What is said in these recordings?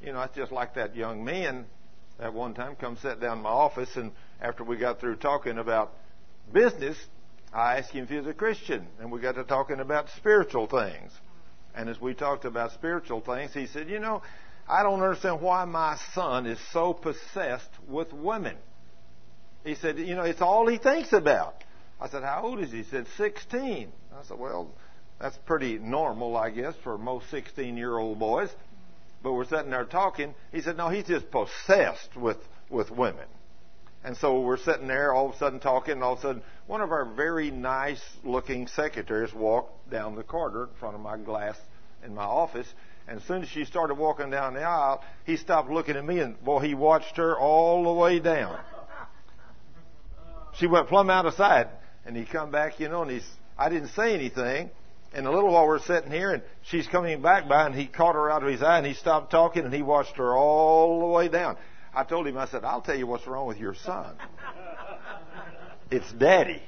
It's just like that young man at one time come sit down in my office, and after we got through talking about business, I asked him if he was a Christian, and we got to talking about spiritual things. And as we talked about spiritual things, he said, I don't understand why my son is so possessed with women. He said, it's all he thinks about. I said, how old is he? He said, 16. I said, well, that's pretty normal, I guess, for most 16-year-old boys. But we're sitting there talking. He said, no, he's just possessed with women. And so we're sitting there all of a sudden talking, and all of a sudden one of our very nice-looking secretaries walked down the corridor in front of my glass in my office. And as soon as she started walking down the aisle, he stopped looking at me, and, boy, he watched her all the way down. She went plumb out of sight, and he come back, and I didn't say anything. And a little while we're sitting here, and she's coming back by, and he caught her out of his eye, and he stopped talking, and he watched her all the way down. I told him, I said, I'll tell you what's wrong with your son. It's Daddy.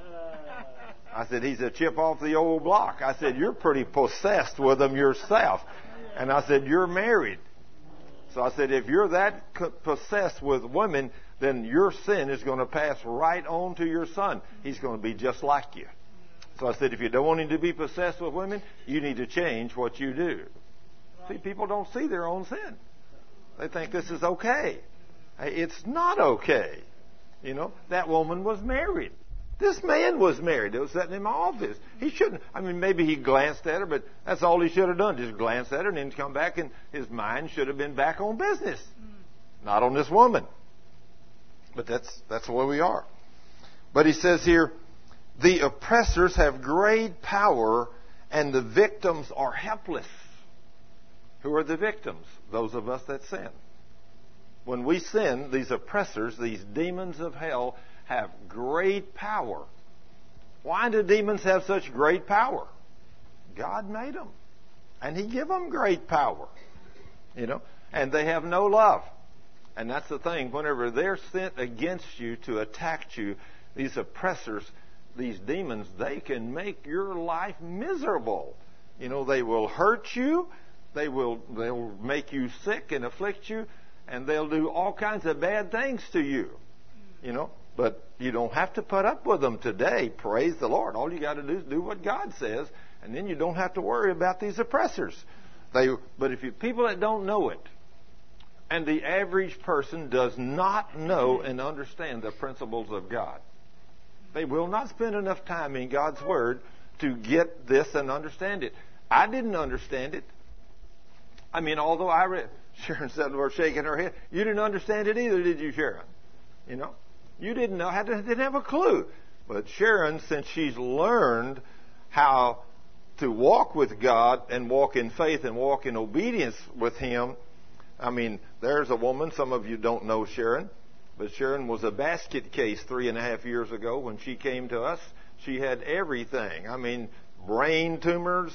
I said, he's a chip off the old block. I said, you're pretty possessed with him yourself. And I said, you're married. So I said, if you're that possessed with women, then your sin is going to pass right on to your son. He's going to be just like you. So I said, if you don't want him to be possessed with women, you need to change what you do. See, people don't see their own sin. They think this is okay. It's not okay. That woman was married. This man was married. They was sitting in my office. He shouldn't. Maybe he glanced at her, but that's all he should have done. Just glance at her and then come back, and his mind should have been back on business. Not on this woman. But that's where we are. But he says here, the oppressors have great power and the victims are helpless. Who are the victims? Those of us that sin. When we sin, these oppressors, these demons of hell, have great power. Why do demons have such great power? God made them. And He gave them great power. And they have no love. And that's the thing. Whenever they're sent against you to attack you, these oppressors, these demons, they can make your life miserable. They will hurt you. They'll make you sick and afflict you. And they'll do all kinds of bad things to you. But you don't have to put up with them today. Praise the Lord. All you got to do is do what God says. And then you don't have to worry about these oppressors. But if people that don't know it, and the average person does not know and understand the principles of God, they will not spend enough time in God's Word to get this and understand it. I didn't understand it. Although I read, Sharon said, we're shaking her head. You didn't understand it either, did you, Sharon? You didn't know, didn't have a clue. But Sharon, since she's learned how to walk with God and walk in faith and walk in obedience with Him, there's a woman, some of you don't know Sharon, but Sharon was a basket case 3.5 years ago when she came to us. She had everything. Brain tumors.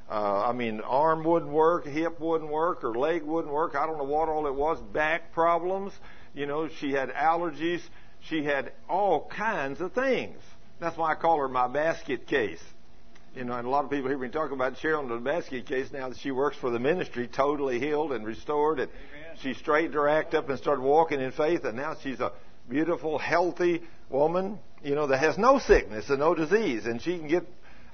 Arm wouldn't work, hip wouldn't work, her leg wouldn't work. I don't know what all it was. Back problems. She had allergies. She had all kinds of things. That's why I call her my basket case. And a lot of people hear me talk about Sharon, the basket case, now that she works for the ministry, totally healed and restored. And she straightened her act up and started walking in faith. And now she's a beautiful, healthy woman, that has no sickness and no disease. And she can get,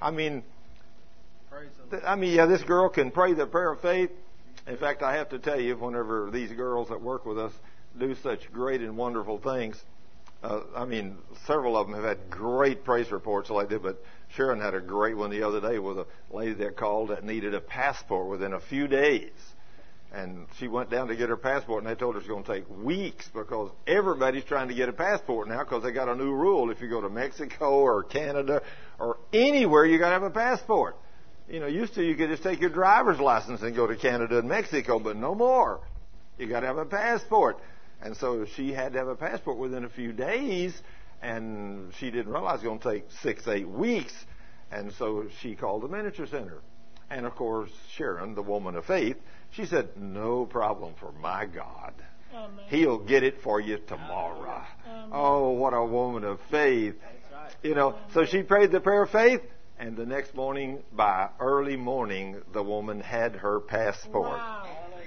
this girl can pray the prayer of faith. In fact, I have to tell you, whenever these girls that work with us do such great and wonderful things, several of them have had great praise reports like that, but Sharon had a great one the other day with a lady that called that needed a passport within a few days. And she went down to get her passport, and they told her it's going to take weeks because everybody's trying to get a passport now because they got a new rule. If you go to Mexico or Canada or anywhere, you got to have a passport. Used to you could just take your driver's license and go to Canada and Mexico, but no more. You got to have a passport. And so she had to have a passport within a few days, and she didn't realize it was going to take 6-8 weeks. And so she called the miniature center. And of course, Sharon, the woman of faith, she said, no problem for my God. Amen. He'll get it for you tomorrow. Amen. Oh, what a woman of faith. That's right. So she prayed the prayer of faith, and the next morning, by early morning, the woman had her passport. Wow.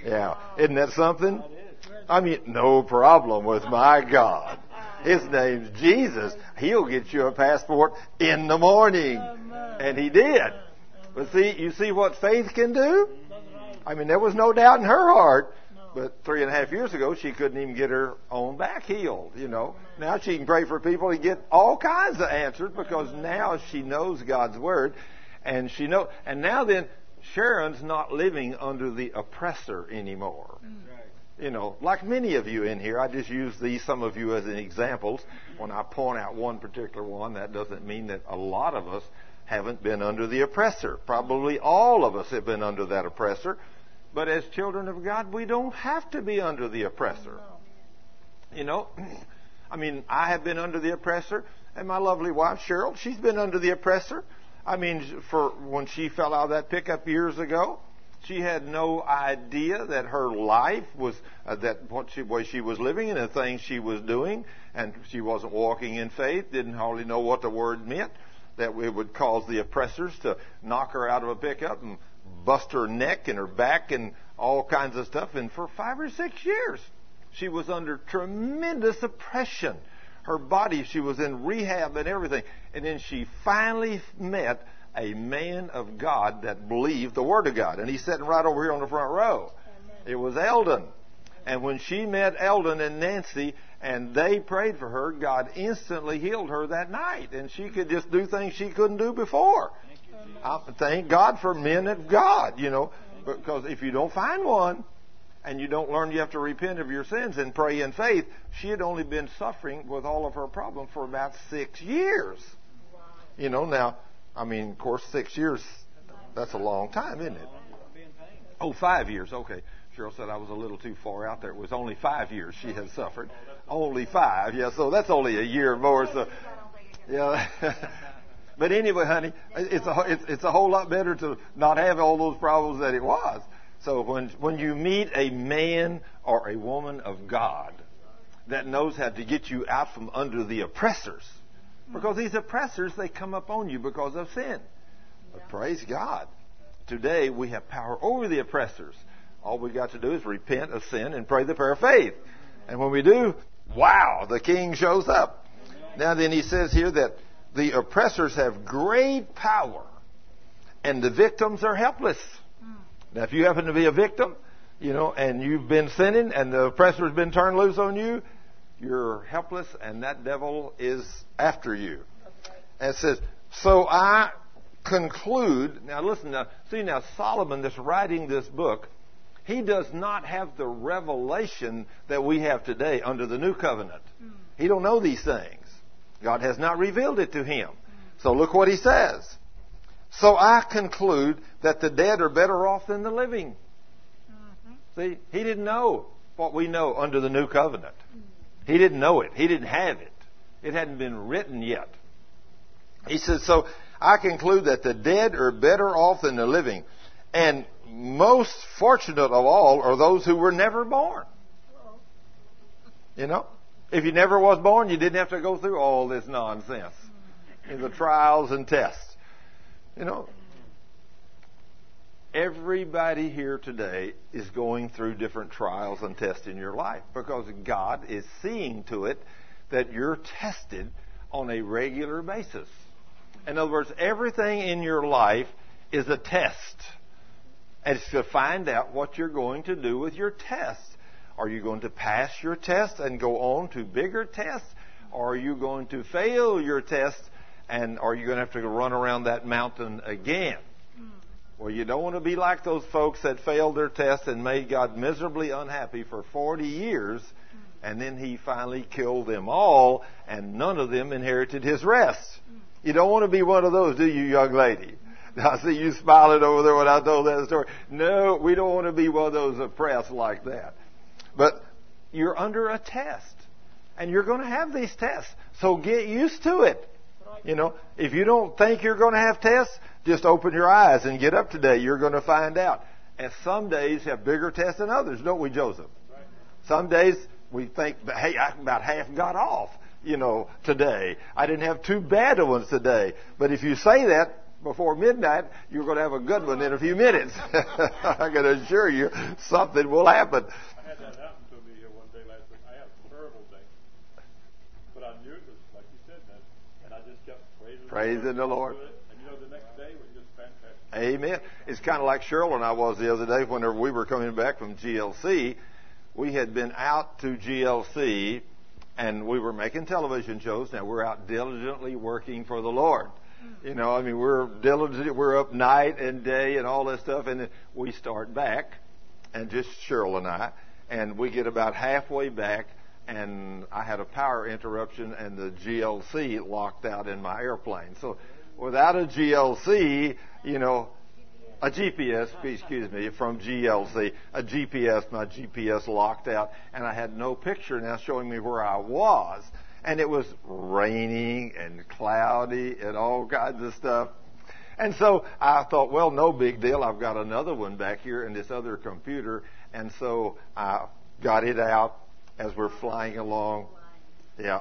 Yeah. Isn't that something? I mean, no problem with my God. His name's Jesus. He'll get you a passport in the morning. And He did. But see, you see what faith can do? I mean, there was no doubt in her heart. But 3.5 years ago, she couldn't even get her own back healed, you know. Now she can pray for people and get all kinds of answers because now she knows God's Word. And and now then, Sharon's not living under the oppressor anymore. You know, like many of you in here, I just use some of you as examples. When I point out one particular one, that doesn't mean that a lot of us haven't been under the oppressor. Probably all of us have been under that oppressor. But as children of God, we don't have to be under the oppressor. You know, I mean, I have been under the oppressor, and my lovely wife, Cheryl, she's been under the oppressor. I mean, for when she fell out of that pickup years ago, she had no idea that her life was, way she was living and the things she was doing, and she wasn't walking in faith, didn't hardly know what the word meant, that it would cause the oppressors to knock her out of a pickup and bust her neck and her back and all kinds of stuff. And for 5 or 6 years, she was under tremendous oppression. Her body, she was in rehab and everything. And then she finally met a man of God that believed the Word of God. And he's sitting right over here on the front row. Amen. It was Eldon. And when she met Eldon and Nancy and they prayed for her, God instantly healed her that night. And she could just do things she couldn't do before. I thank God for men of God, you know, because if you don't find one and you don't learn you have to repent of your sins and pray in faith, she had only been suffering with all of her problems for about 6 years. Wow. You know, now, I mean, of course, 6 years, that's a long time, isn't it? Oh, 5 years. Okay. Cheryl said I was a little too far out there. It was only 5 years she had suffered. Only 5. Yeah, so that's only a year more. So, yeah. But anyway, honey, it's a whole lot better to not have all those problems that it was. So when you meet a man or a woman of God that knows how to get you out from under the oppressors, because these oppressors, they come up on you because of sin. But praise God, today we have power over the oppressors. All we've got to do is repent of sin and pray the prayer of faith. And when we do, wow, the King shows up. Now then he says here that the oppressors have great power, and the victims are helpless. Now, if you happen to be a victim, you know, and you've been sinning, and the oppressor's been turned loose on you, you're helpless, and that devil is after you. And it says, so I conclude. Now, listen. Now Solomon, that's writing this book, he does not have the revelation that we have today under the new covenant. He don't know these things. God has not revealed it to him. So look what he says. So I conclude that the dead are better off than the living. See, he didn't know what we know under the new covenant. He didn't know it. He didn't have it. It hadn't been written yet. He says, so I conclude that the dead are better off than the living. And most fortunate of all are those who were never born. You know? If you never was born, you didn't have to go through all this nonsense. The trials and tests. You know, everybody here today is going through different trials and tests in your life because God is seeing to it that you're tested on a regular basis. In other words, everything in your life is a test. And it's to find out what you're going to do with your test. Are you going to pass your test and go on to bigger tests? Or are you going to fail your test and are you going to have to run around that mountain again? Well, you don't want to be like those folks that failed their test and made God miserably unhappy for 40 years, and then he finally killed them all, and none of them inherited his rest. You don't want to be one of those, do you, young lady? I see you smiling over there when I told that story. No, we don't want to be one of those oppressed like that. But you're under a test, and you're going to have these tests, so get used to it. You know, if you don't think you're going to have tests, just open your eyes and get up today. You're going to find out. And some days have bigger tests than others, don't we, Joseph? Some days we think, hey, I about half got off, you know, today. I didn't have too bad of ones today. But if you say that, before midnight, you're going to have a good one in a few minutes. I can assure you something will happen. I had that happen to me here one day last week. I had a terrible day. But I knew it was, like you said, and I just kept praising the Lord. And you know, the next day was just fantastic. Amen. It's kind of like Cheryl and I was the other day whenever we were coming back from GLC. We had been out to GLC, and we were making television shows. Now, we're out diligently working for the Lord. You know, I mean, we're diligent. We're up night and day and all that stuff. And then we start back, and just Cheryl and I, and we get about halfway back, and I had a power interruption, and the GLC locked out in my airplane. So without a GLC, you know, a GPS, excuse me, from GLC, my GPS locked out, and I had no picture now showing me where I was. And it was raining and cloudy and all kinds of stuff. And so I thought, well, no big deal. I've got another one back here in this other computer. And so I got it out as we're flying along. Yeah.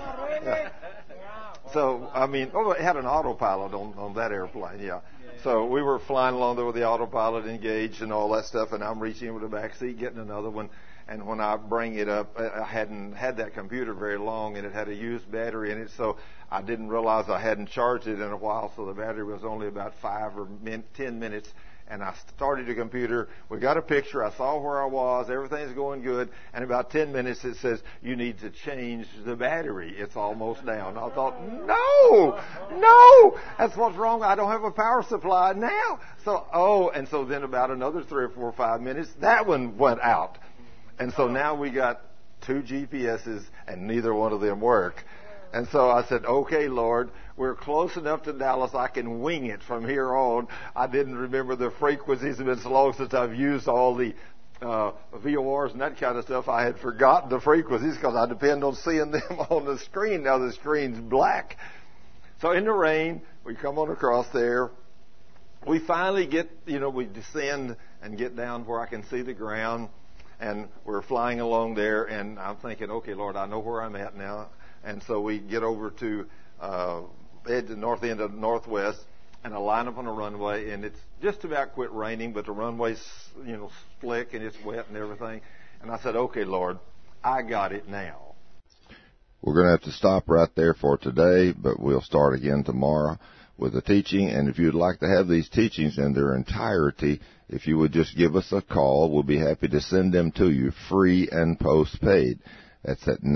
So, I mean, it had an autopilot on that airplane, yeah. So we were flying along there with the autopilot engaged and all that stuff, and I'm reaching over the back seat, getting another one. And when I bring it up, I hadn't had that computer very long, and it had a used battery in it, so I didn't realize I hadn't charged it in a while, so the battery was only about 5 or 10 minutes. And I started the computer. We got a picture. I saw where I was. Everything's going good. And about 10 minutes, it says, you need to change the battery. It's almost down. I thought, no, that's what's wrong. I don't have a power supply now. And so then about another 3 or 4 or 5 minutes, that one went out. And so now we got 2 GPSs, and neither one of them work. And so I said, okay, Lord, we're close enough to Dallas, I can wing it from here on. I didn't remember the frequencies. It's been so long since I've used all the VORs and that kind of stuff. I had forgotten the frequencies because I depend on seeing them on the screen. Now the screen's black. So in the rain, we come on across there. We finally get, we descend and get down where I can see the ground. And we're flying along there, and I'm thinking, okay, Lord, I know where I'm at now. And so we get over to the north end of Northwest, and I line up on a runway, and it's just about quit raining, but the runway's, slick, and it's wet and everything. And I said, okay, Lord, I got it now. We're going to have to stop right there for today, but we'll start again tomorrow with the teaching. And if you'd like to have these teachings in their entirety, if you would just give us a call, we'll be happy to send them to you free and postpaid. That's at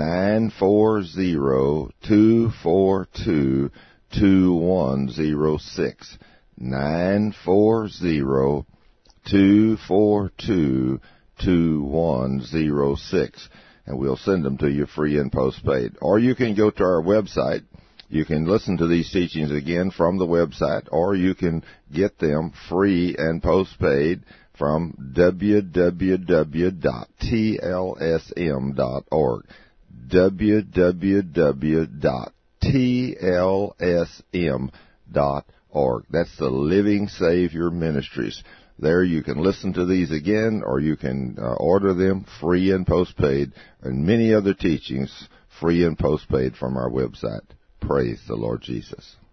940-242-2106. 940-242-2106. And we'll send them to you free and postpaid. Or you can go to our website. You can listen to these teachings again from the website, or you can get them free and postpaid from www.tlsm.org. www.tlsm.org. That's the Living Savior Ministries. There you can listen to these again, or you can order them free and postpaid, and many other teachings free and postpaid from our website. Praise the Lord Jesus.